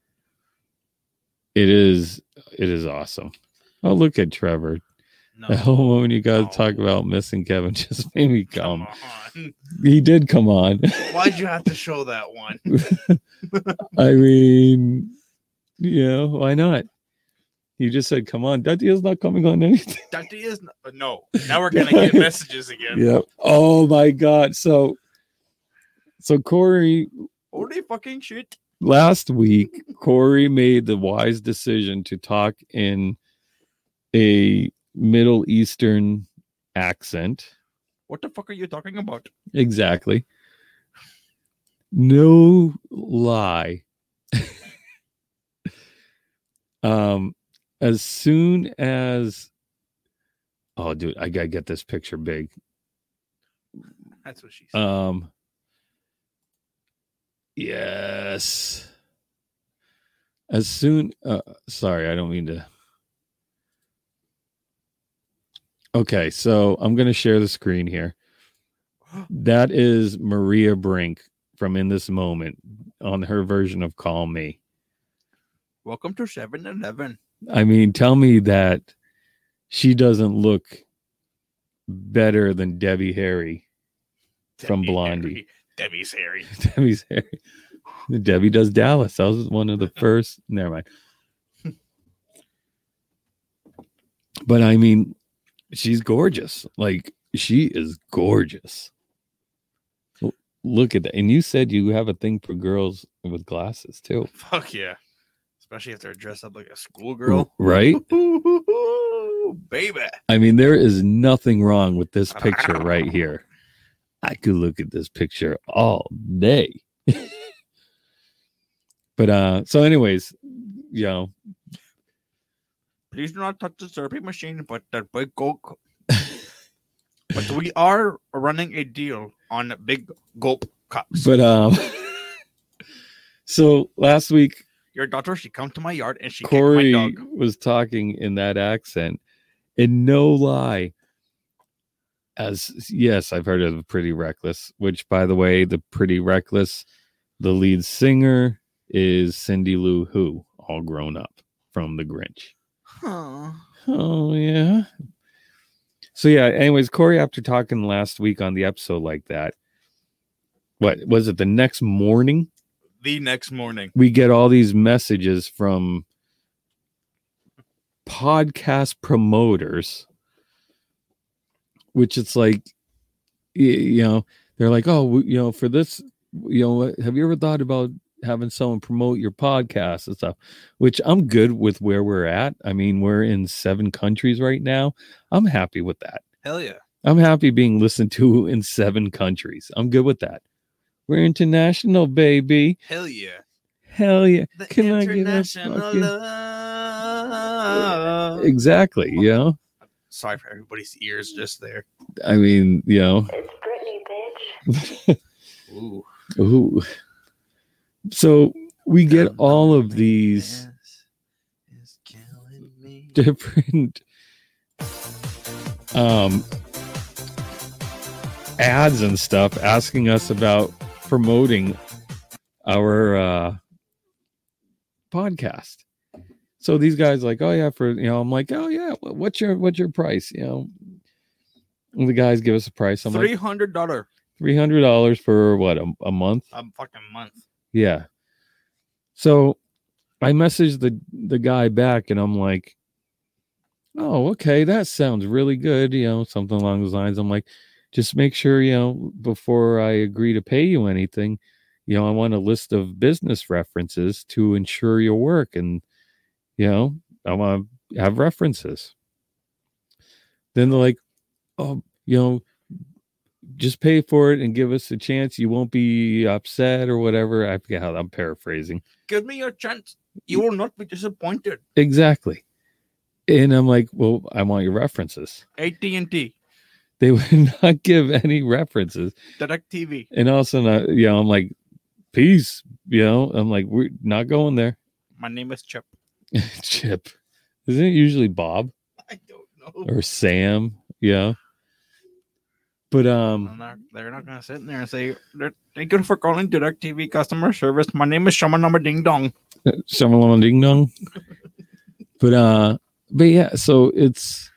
It is it is awesome. Oh, look at Trevor. No. The whole moment you guys No. talk about missing Kevin just made me Come come. on. He did come on. Why'd you have to show that one? I mean, yeah, why not? You just said, come on. That deal's not coming on anything. That is not, no. Now we're gonna get messages again. Yep. Oh my God. So, so Corey, Holy fucking shit. last week, Corey made the wise decision to talk in a Middle Eastern accent. What the fuck are you talking about? Exactly. No lie. um, as soon as, oh, dude, I gotta get this picture big. That's what she said. Um, Yes. As soon, uh, sorry, I don't mean to. Okay, so I'm going to share the screen here. That is Maria Brink from In This Moment on her version of Call Me. Welcome to seven eleven. I mean, tell me that she doesn't look better than Debbie Harry from Debbie Blondie. Harry. Debbie's Harry. Debbie's Harry. Debbie Does Dallas. That was one of the first. Never mind. But I mean, she's gorgeous. Like, she is gorgeous. L- Look at that. And you said you have a thing for girls with glasses too. Fuck yeah. Especially if they're dressed up like a schoolgirl. Right? Baby. I mean, there is nothing wrong with this picture right here. I could look at this picture all day. But uh, so anyways, you know, Please do not touch the Slurpee machine, but that big gulp. But we are running a deal on big gulp cups. but um, so last week Your daughter, she come to my yard and she Corey kicked my dog. was talking in that accent, and no lie. As yes, I've heard of the Pretty Reckless, which, by the way, the Pretty Reckless, the lead singer is Cindy Lou Who, all grown up from The Grinch. Huh. Oh yeah. So yeah. Anyways, Corey, after talking last week on the episode like that, what was it? The next morning, The next morning. we get all these messages from podcast promoters, which it's like, y- you know, they're like, oh, we- you know, for this, you know, have you ever thought about having someone promote your podcast and stuff? Which I'm good with where we're at. I mean, we're in seven countries right now. I'm happy with that. Hell yeah. I'm happy being listened to in seven countries. I'm good with that. We're international, baby. Hell yeah. Hell yeah. The Can I get a international fucking- love. Exactly. You know, Sorry for everybody's ears just there. I mean, you know, It's Britney, bitch. Ooh. ooh. So we get all of these Is killing me. different um ads and stuff asking us about promoting our uh podcast. So these guys like, oh yeah, for, you know, I'm like, oh yeah, wh- what's your what's your price, you know? And the guys give us a price. I'm Three like, hundred dollar three hundred dollars for what, a, a month? a fucking month. Yeah. So I messaged the the guy back and I'm like, oh, okay, that sounds really good. You know, something along those lines. I'm like, just make sure, you know, before I agree to pay you anything, you know, I want a list of business references to ensure your work. And, you know, I want to have references. Then they're like, oh, you know, just pay for it and give us a chance. You won't be upset or whatever. I forget how I'm paraphrasing. Give me your chance. You will not be disappointed. Exactly. And I'm like, well, I want your references. A T and T, They would not give any references. Direct T V. And all of a sudden, I, you know, I'm like, peace. You know, I'm like, we're not going there. My name is Chip. Chip. Isn't it usually Bob I don't know. or Sam? Yeah. But, And um, they're, they're not going to sit in there and say, thank you for calling Direct T V customer service. My name is Shamanama Ding Dong. Shamalama Ding Dong. But, uh, but yeah, so it's,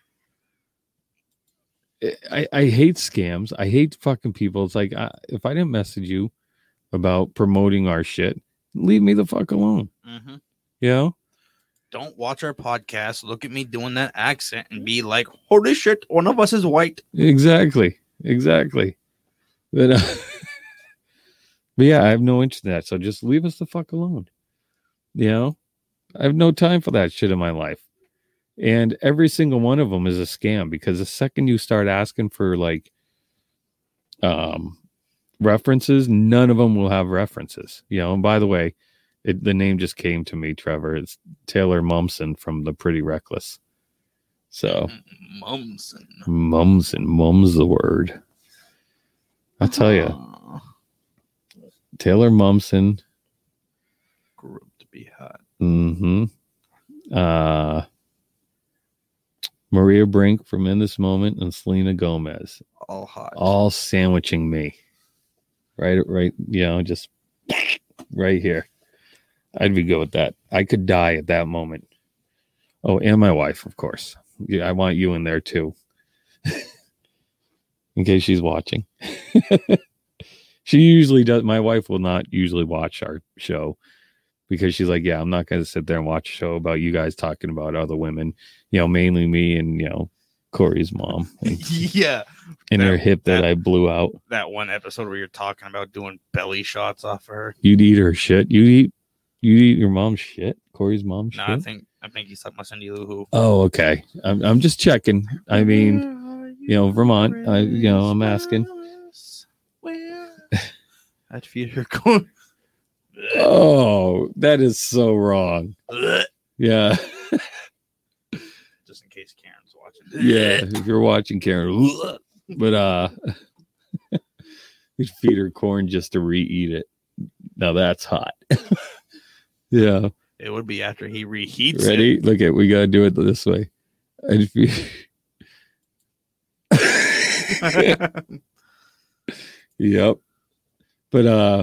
I, I hate scams. I hate fucking people. It's like, I, if I didn't message you about promoting our shit, leave me the fuck alone. Mm-hmm. You know? Don't watch our podcast, look at me doing that accent, and be like, holy shit, one of us is white. Exactly. Exactly. But, uh, but yeah, I have no interest in that. So just leave us the fuck alone. You know? I have no time for that shit in my life. And every single one of them is a scam, because the second you start asking for like um references, none of them will have references. You know, and by the way, it, the name just came to me, Trevor. It's Taylor Mumson from The Pretty Reckless. So Mumson. Mumson, mum's the word. I'll tell you, Aw. Taylor Momsen. Grew up to be hot. Mm-hmm. Uh, Maria Brink from In This Moment and Selena Gomez. All hot. All sandwiching me. Right, right, you know, just right here. I'd be good with that. I could die at that moment. Oh, and my wife, of course. Yeah, I want you in there too. In case she's watching. She usually does. My wife will not usually watch our show because she's like, yeah, I'm not going to sit there and watch a show about you guys talking about other women, you know, mainly me and, you know, Corey's mom. And, Yeah. and That- her hip that, that- I blew out. That one episode where you're talking about doing belly shots off of her. You'd eat her shit. You eat, you eat your mom's shit. Corey's mom's No, shit. I think I think he's talking about Cindy Lou Who. Oh, okay. I'm, I'm just checking. I mean, you know, Vermont. I, you know, I'm asking. I'd feed her corn. Oh, that is so wrong. Yeah. Just in case Karen's watching. Yeah. If you're watching Karen, but uh, you'd feed her corn just to re-eat it. Now that's hot. Yeah. It would be after he reheats Ready? it. Look at, we got to do it this way. I'd feed. Yep. But uh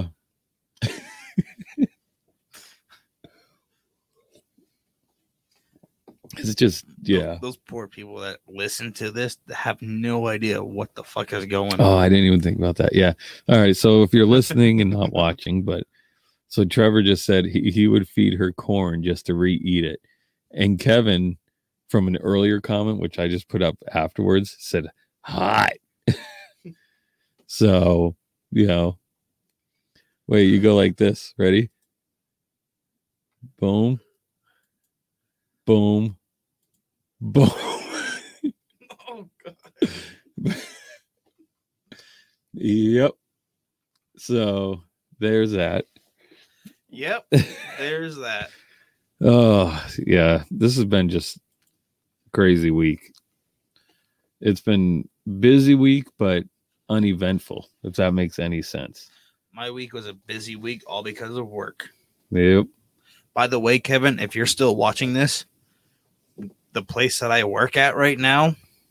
it's just yeah. Those poor people that listen to this have no idea what the fuck is going on. Oh, I didn't even think about that. Yeah. All right. So if you're listening and not watching, but so Trevor just said he, he would feed her corn just to re-eat it. And Kevin, from an earlier comment, which I just put up afterwards, said hot. So, you know, wait, you go like this. Ready? Boom. Boom. Boom. Oh, God. Yep. So there's that. Yep. There's that. Oh, yeah. This has been just crazy week. It's been busy week, but uneventful, if that makes any sense. My week was a busy week, all because of work. Yep. By the way, Kevin, if you're still watching this, the place that I work at right now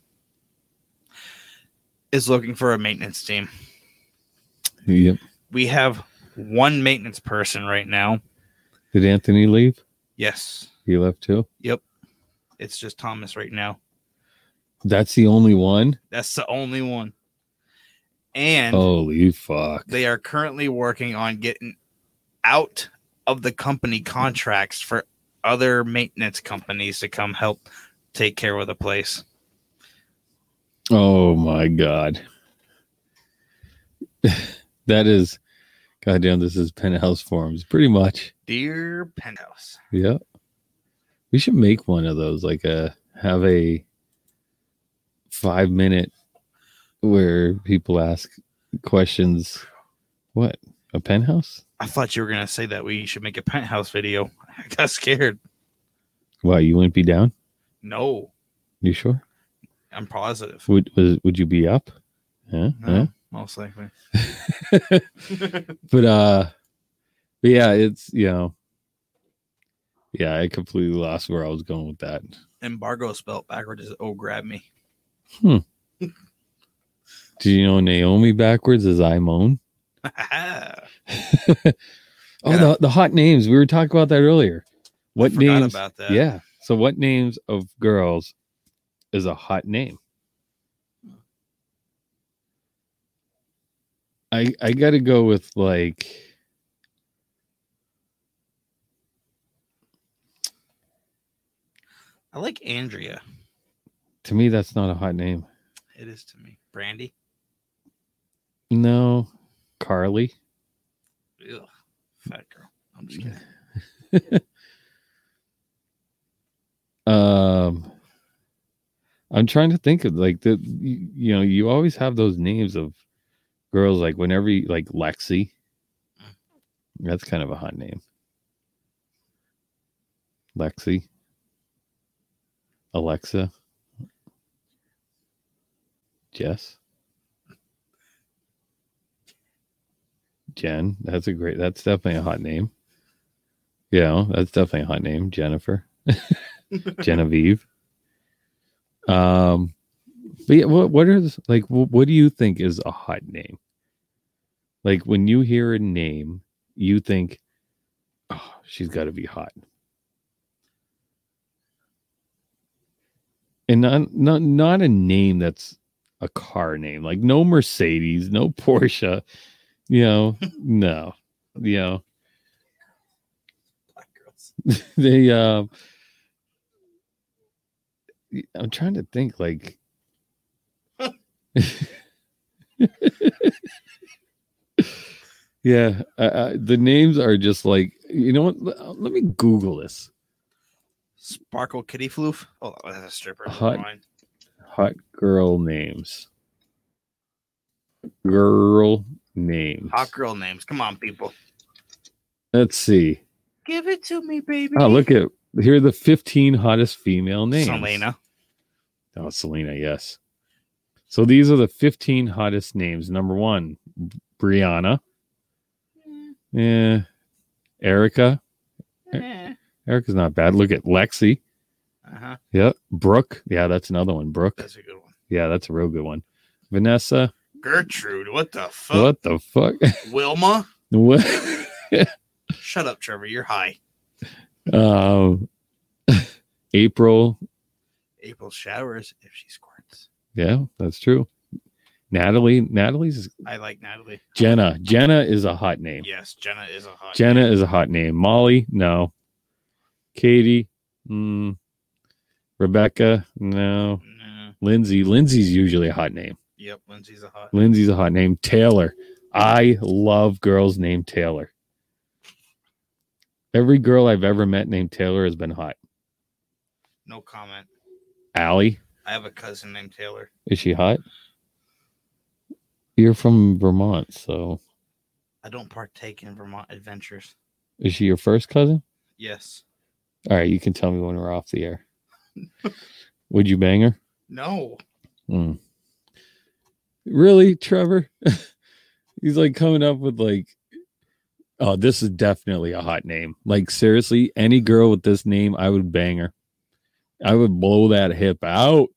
is looking for a maintenance team. Yep. We have one maintenance person right now. Did Anthony leave? Yes. He left too? Yep. It's just Thomas right now. That's the only one? That's the only one. And Holy fuck. they are currently working on getting out of the company contracts for other maintenance companies to come help take care of the place. Oh my God. That is, goddamn, this is Penthouse Forums, pretty much. Dear Penthouse. Yeah. We should make one of those, like a, have a five minute where people ask questions. What? A penthouse? I thought you were going to say that we should make a Penthouse video. I got scared. Why, you wouldn't be down? No, You sure? I'm positive. Would was would you be up? Huh? No, most likely. Huh? But uh but yeah, it's you know yeah, I completely lost where I was going with that. Embargo spelled backwards is oh grab me. Do you know Naomi backwards is I moan? Oh, the, the hot names. We were talking about that earlier. What Forgot names? about that. Yeah. So what names of girls is a hot name? I I got to go with like I like Andrea. to me that's not a hot name. It is to me. Brandy. No. Carly. Ugh, fat girl. I'm just kidding. Um I'm trying to think of like the you, you know, you always have those names of girls like whenever you like Lexi. That's kind of a hot name. Lexi. Alexa. Jess. Jen. That's a great. That's definitely a hot name. Yeah, that's definitely a hot name. Jennifer, Genevieve. Um, but yeah, what what are the- like what, what do you think is a hot name? Like when you hear a name, you think, oh, she's got to be hot. And not, not not a name that's a car name, like no Mercedes, no Porsche, you know, no, you know, Black girls. they. Uh, I'm trying to think, like, yeah, uh, uh, the names are just like, you know what? Let, let me Google this. Sparkle Kitty Floof. Oh, that's a stripper. Hot- Never mind. Hot girl names. Girl names. Hot girl names. Come on, people. Let's see. Give it to me, baby. Oh, look at here are the fifteen hottest female names. Selena. Oh, Selena, yes. So these are the fifteen hottest names. Number one, Brianna. Yeah. Erica. Eh. Erica's not bad. Look at Lexi. Uh-huh. Yep. Brooke. Yeah, that's another one. Brooke. That's a good one. Yeah, that's a real good one. Vanessa. Gertrude. What the fuck? What the fuck? Wilma. What? Shut up, Trevor. You're high. um, April. April showers if she squirts. Yeah, that's true. Natalie. Natalie's I like Natalie. Jenna. Jenna is a hot name. Yes, Jenna is a hot Jenna name. is a hot name. Molly, no. Katie, mm. Rebecca, no. No. Lindsay, Lindsay's usually a hot name. Yep, Lindsay's a hot Lindsay's a hot name. Taylor, I love girls named Taylor. Every girl I've ever met named Taylor has been hot. No comment. Allie, I have a cousin named Taylor. is she hot? You're from Vermont, so I don't partake in Vermont adventures. is she your first cousin? Yes. All right, you can tell me when we're off the air. Would you bang her? No. Mm. Really, Trevor? He's like coming up with like, oh, this is definitely a hot name. Like seriously, any girl with this name, I would bang her. I would blow that hip out.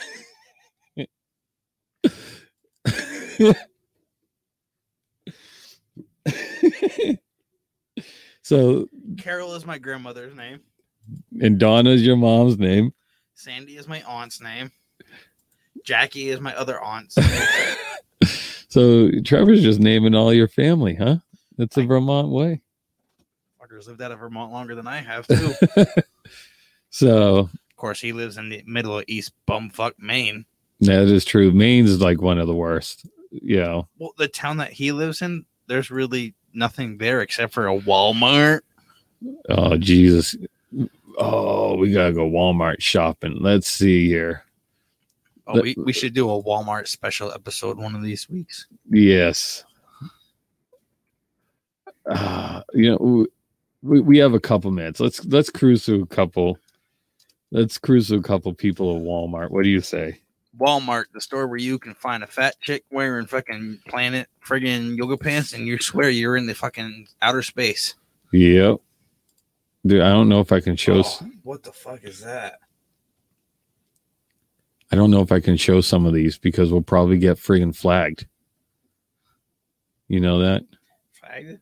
So, Carol is my grandmother's name. and Donna's your mom's name. Sandy is my aunt's name. Jackie is my other aunt's. So Trevor's just naming all your family, huh? That's the Vermont way. Fuckers lived out of Vermont longer than I have too. So Of course, he lives in the middle of East Bumfuck, Maine. that is true. Maine's like one of the worst. You know. Well, the town that he lives in, there's really nothing there except for a Walmart. Oh Jesus. Oh, we gotta go Walmart shopping. Let's see here. Oh, we, we should do a Walmart special episode one of these weeks. Yes. Uh, you know, we, we have a couple minutes. Let's let's cruise through a couple. Let's cruise through a couple people at Walmart. What do you say? Walmart, the store where you can find a fat chick wearing fucking Planet friggin' yoga pants, and you swear you're in the fucking outer space. Yep. Dude, I don't know if I can show. Oh, what the fuck is that? I don't know if I can show some of these because we'll probably get friggin' flagged. You know that? Fag?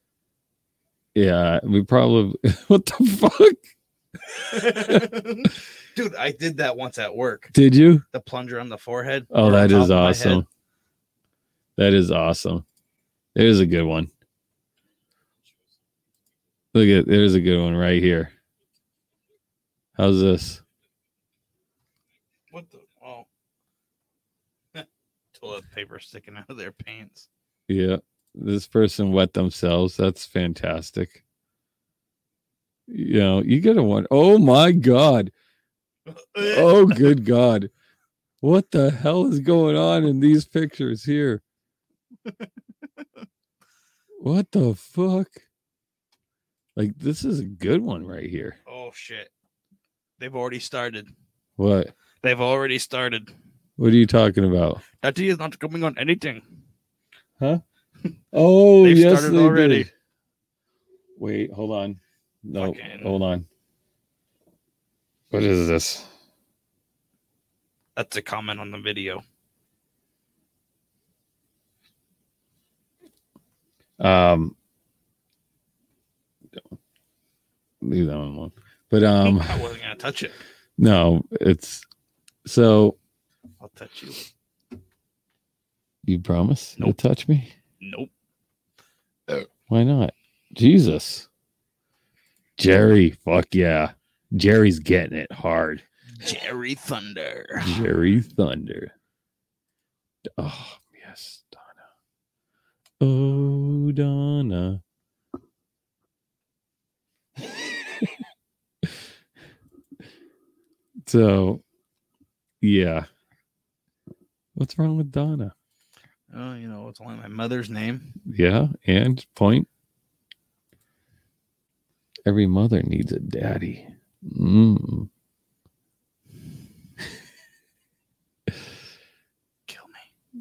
Yeah, we probably. What the fuck? Dude, I did that once at work. Did you? The plunger on the forehead. Oh, or that on is top of my awesome. head. That is awesome. It is a good one. Look at there's a good one right here. How's this? What the? Oh. Toilet paper sticking out of their pants. Yeah. This person wet themselves. That's fantastic. You know, you gotta want. Oh my God. Oh, good God. What the hell is going on in these pictures here? What the fuck? Like, this is a good one right here. Oh, shit. They've already started. What? They've already started. What are you talking about? That tea is not coming on anything. Huh? Oh, They've yes, started they already. did. Wait, hold on. No, Fucking- hold on. What is this? That's a comment on the video. Um, leave that one alone. But um, I wasn't gonna touch it. no, it's so. I'll touch you. You promise Nope. to touch me? Nope. Why not? Jesus, Jerry, fuck yeah, Jerry's getting it hard. Jerry Thunder. Jerry Thunder. Oh yes, Donna. Oh Donna. So, yeah. What's wrong with Donna? Oh, you know, it's only my mother's name. Yeah, and point. Every mother needs a daddy. Mm. Kill me.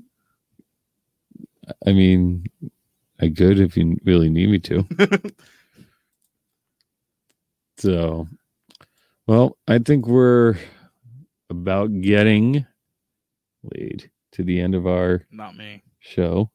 I mean, I could if you really need me to. So, well, I think we're about getting laid to the end of our Not me. show.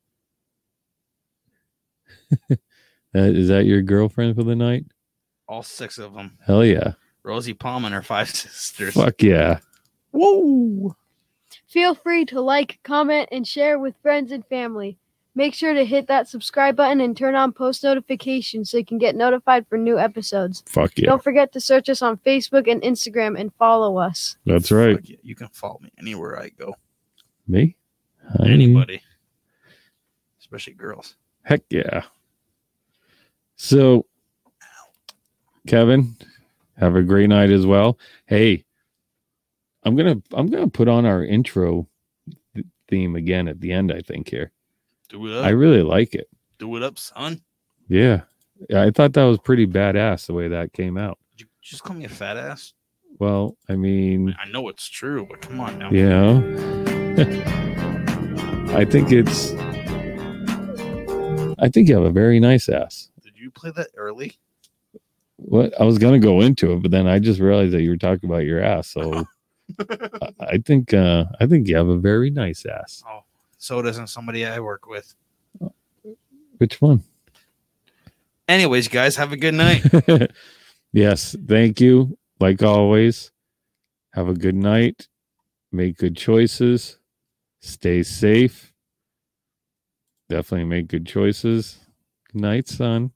That, is that your girlfriend for the night? All six of them. Hell yeah. Rosie Palm and her five sisters. Fuck yeah. Whoa. Feel free to like, comment, and share with friends and family. Make sure to hit that subscribe button and turn on post notifications so you can get notified for new episodes. Fuck yeah. Don't forget to search us on Facebook and Instagram and follow us. That's right. Fuck yeah. You can follow me anywhere I go. Me? Honey. Anybody. Especially girls. Heck yeah. So, Kevin, have a great night as well. Hey, I'm gonna I'm gonna put on our intro th- theme again at the end. I think here. Do it up. I really like it. Do it up, son. Yeah, yeah. I thought that was pretty badass the way that came out. Did you just call me a fat ass? Well, I mean, I know it's true, but come on now. you know, I think it's. I think you have a very nice ass. Did you play that early? What I was gonna go into it, but then I just realized that you were talking about your ass. So I, I think uh, I think you have a very nice ass. Oh, so doesn't somebody I work with. Which one? Anyways, guys, have a good night. Yes, thank you. Like always, have a good night. Make good choices. Stay safe. Definitely make good choices. Good night, son.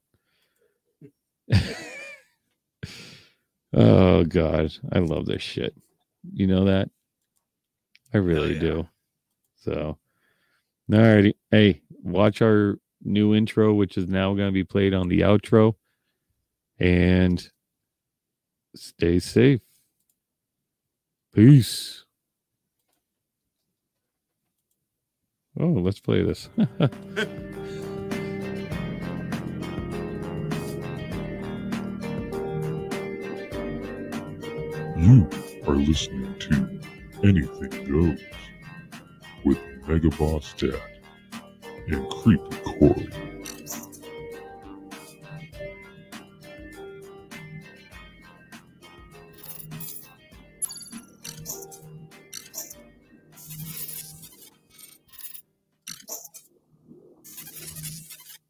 Oh God, I love this shit. You know that? I really yeah. do. So, alrighty. Hey, watch our new intro, which is now going to be played on the outro. And stay safe. Peace. Oh, let's play this. You are listening to Anything Goes with Mega Boss Dad and Creepy Corey.